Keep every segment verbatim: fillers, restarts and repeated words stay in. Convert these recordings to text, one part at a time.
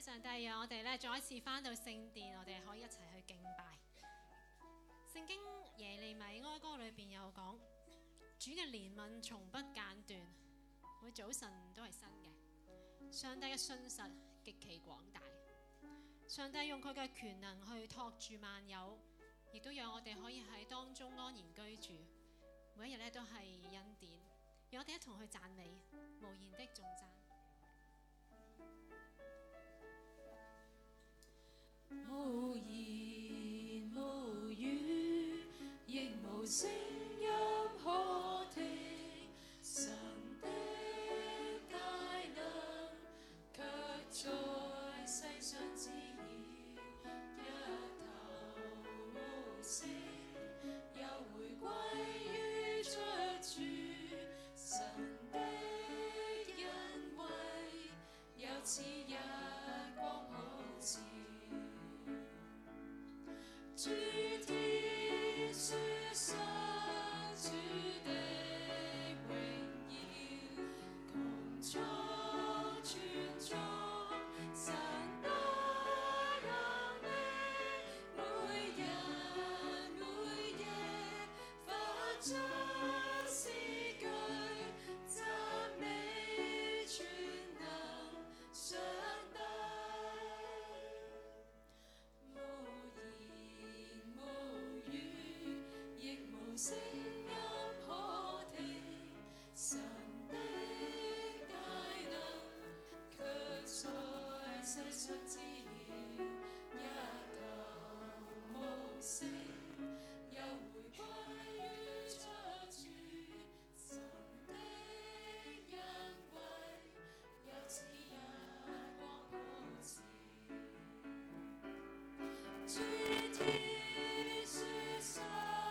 上帝讓我哋咧再一次翻到聖殿，我哋可以一齊去敬拜。聖經耶利米哀歌裏邊有講，主嘅憐憫從不間斷，每早晨都係新嘅。上帝嘅信實極其廣大，上帝用佢嘅權能去托住萬有，亦都讓我哋可以喺當中安然居住。每一日咧都係恩典，讓我哋一同去讚美，無言的頌讚。 無言無語，亦無聲音可聽，神的大能卻在世上滋擾，一頭無聲，又回歸於出處，神的恩惠有似日光普照。諸天説述主的榮耀，穹蒼傳頌神大能力，每日每夜發出詩句，讚美全能上帝。聲音可聽，神的大能卻在世上滋擾，一頭無聲，又回歸於出處，神的恩惠有似日光普照。諸天説述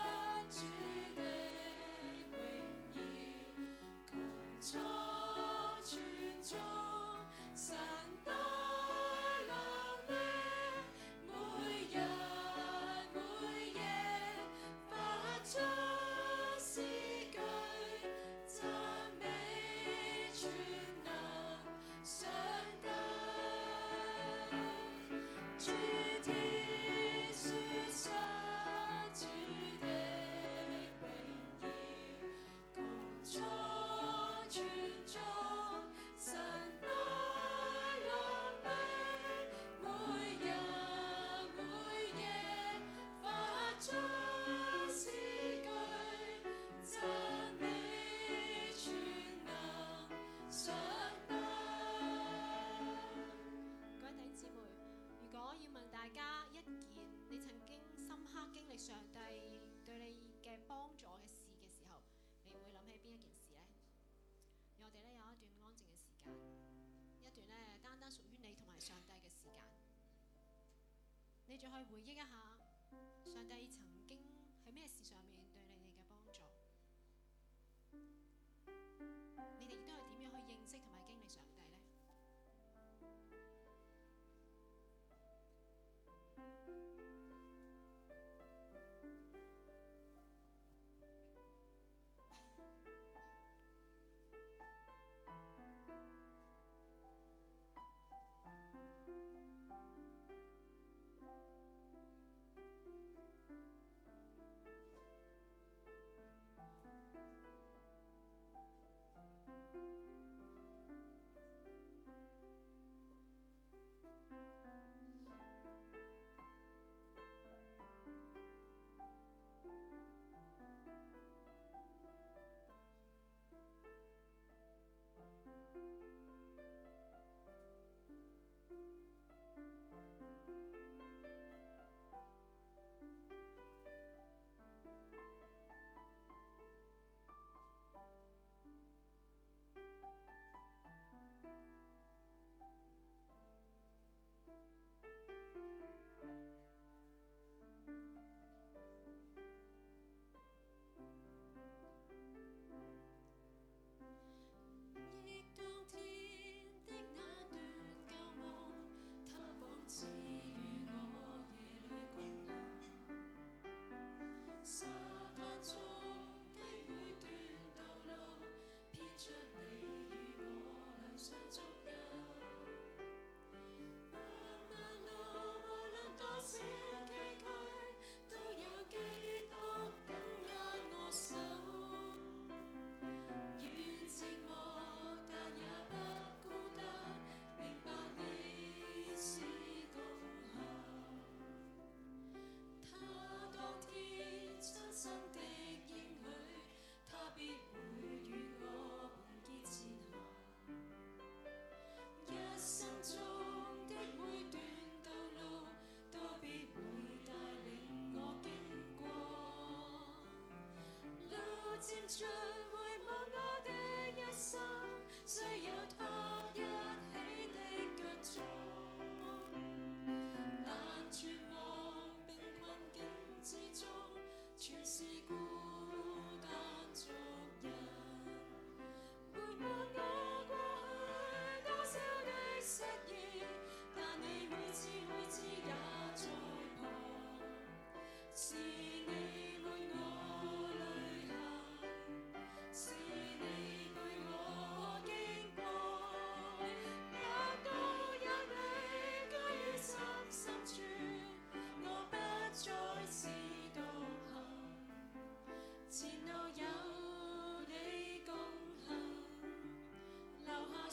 上帝對你嘅幫助嘅事嘅時候，你會諗起邊一件事呢？讓我哋咧有一段安靜嘅時間，一段咧單單屬於你同埋上帝嘅時間，你再去回憶一下上帝曾經喺咩事上面對你哋嘅幫助，你哋亦都係點樣去認識同埋經歷上帝呢？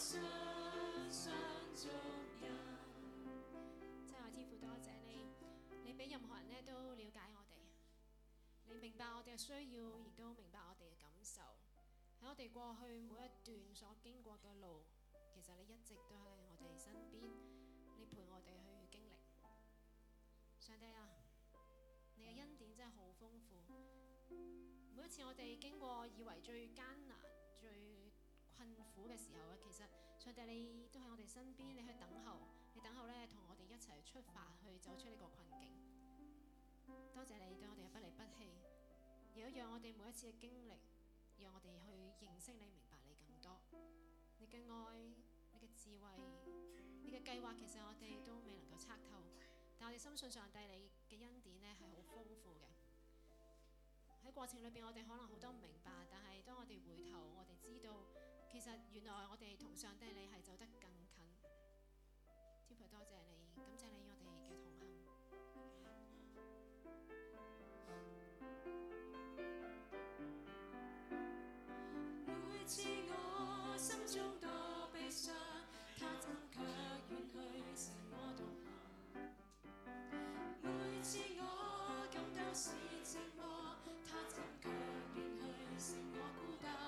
神神重人。真係天父，多謝你，你比任何人咧都了解我哋，你明白我哋嘅需要，亦都明白我哋嘅感受。喺我哋過去每一段所經過嘅路，其實你一直都喺我哋身邊，你陪我哋去經歷。上帝啊，你嘅恩典真係好豐富。每一次我哋經過以為最艱難、最困苦嘅時候咧，其實上帝你都喺我哋身邊，你去等候，你等候咧同我哋一齊出發去走出呢個困境。多謝你對我哋嘅不離不棄，亦都讓我哋每一次嘅經歷，讓我哋去認識你、明白你更多。你嘅愛、你嘅智慧、你嘅計劃，其實我哋都未能夠測透，但我哋深信上帝你嘅恩典咧係好豐富嘅。喺過程裏邊，我哋可能好多唔明白，但係當我哋回頭，我哋知道其實原來我哋同上帝你係走得更近。天父多謝你，感謝你我哋嘅同行。每次我心中多悲傷，他怎卻願去成我同行。每次我感到是寂寞，他怎卻願去成我孤單。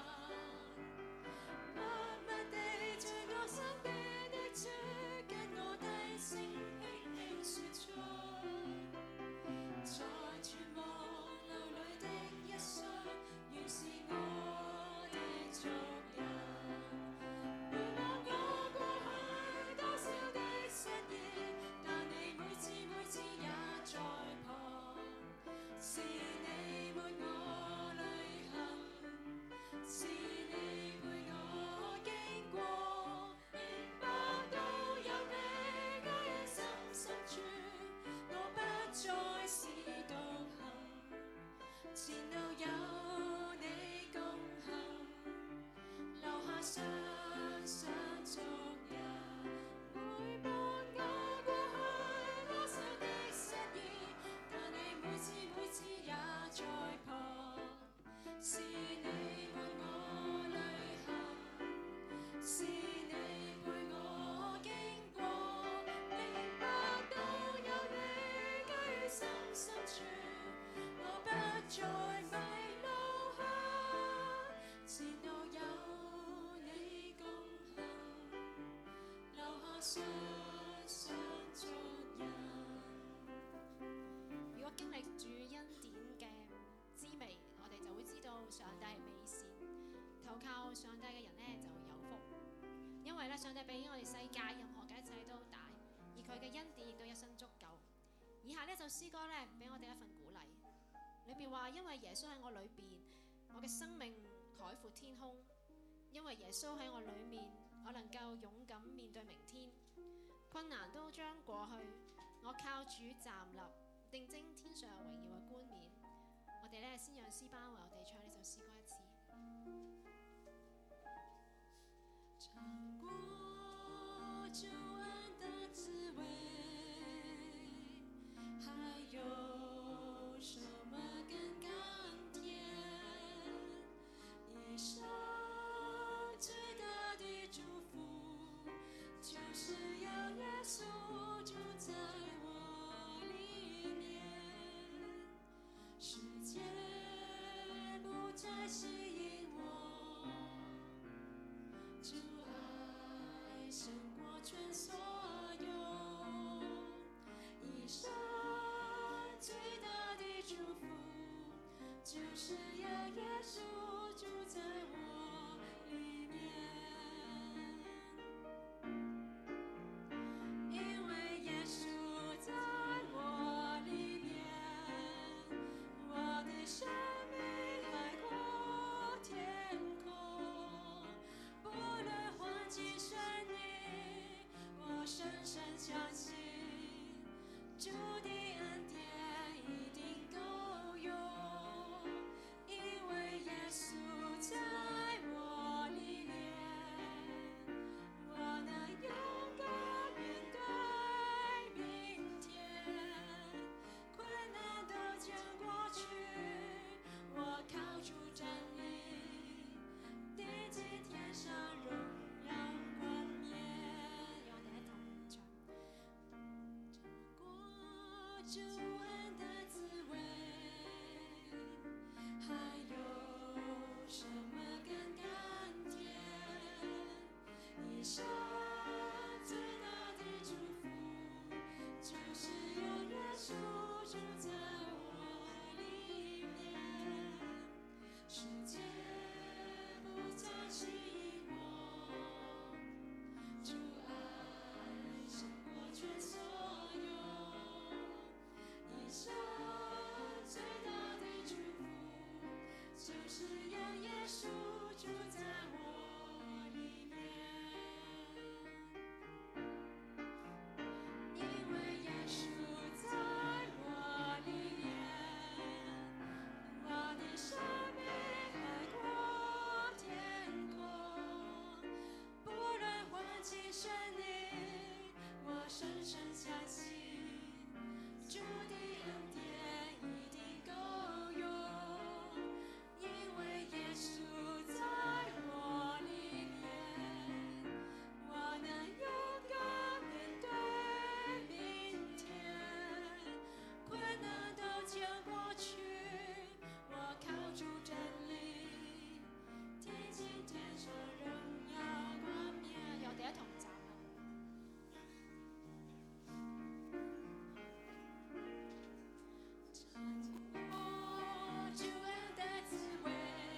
默默地在我身邊的主，跟我低聲輕輕說出，在絕望流淚的一雙，原是我的族人。回望我過去多少的失意，但你每次每次也在旁，是你伴我旅行，是你陪我經過，明白到有你加於心深處，我不再是獨行，前路有你共行，留下雙雙足印。每當我過去多少的失意，但你每次每次也在旁，是你伴我旅行，是你陪我經過，明白到有你加於心深處，我不再迷路向，前路有你共行，留下雙雙足印。如果經歷住恩典嘅滋味，我哋就會知道上帝係美善，投靠上帝嘅人呢就有福。因為咧，上帝比我哋世界任何嘅一切都大，而佢嘅恩典亦都一生足夠。以下呢首詩歌咧，俾我哋一份鼓勵。裏邊話：因為耶穌喺我裏邊，我嘅生命海闊天空；因為耶穌喺我裏面，我能夠勇敢面對明天。困難都將過去，我靠主站立，定睛天上榮耀嘅冠冕。我哋咧先讓詩班為我哋唱呢首詩歌一次。嘗過救恩的滋味，還有什麼更甘甜？一生最大的祝福，就是有耶穌住在我裡面。世界不再吸引我，主愛勝過全所有。一生最大的祝福，就是有耶穌住在我裡面。因為耶穌在我裡面，我的生命海闊天空。不論環境順逆，我深深相信主的恩典一定夠用。因為耶穌在我裡面，我能勇敢面對明天。困難都將過去，我靠主站立，定睛天上榮耀光主恩的滋味，还有什么更甘甜？一生最大的祝福，就是有耶稣住在我里面，世界不再吸引我，主爱胜过全所有。一生最大的祝福，就是有耶稣住在我里面。因为耶稣在我里面，我的生命海阔天空。不论环境顺利，我深深相信主的恩典一定够用。因为耶稣在我里面，我能勇敢面对明天，困难都将过去，我靠主真理，贴近天上荣耀冠冕。 由第一同站啦。 我主恩的滋味，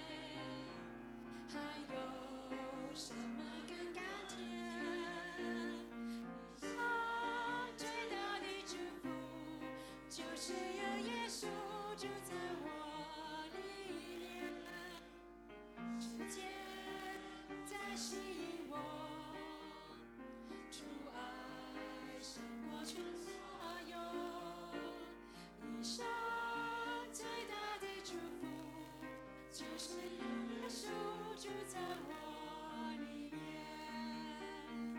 还有什么更甘甜？一生最大的祝福，就是有耶稣住在我里面，世界在吸引我，主爱胜过全所有。一生最大的祝福，就是有耶稣住在我里面。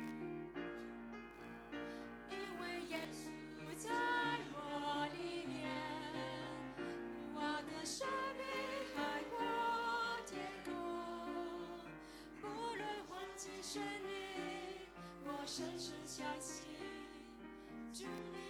因为耶稣在我里面，我的生命海阔天空。不论环境顺利，我深深相信主。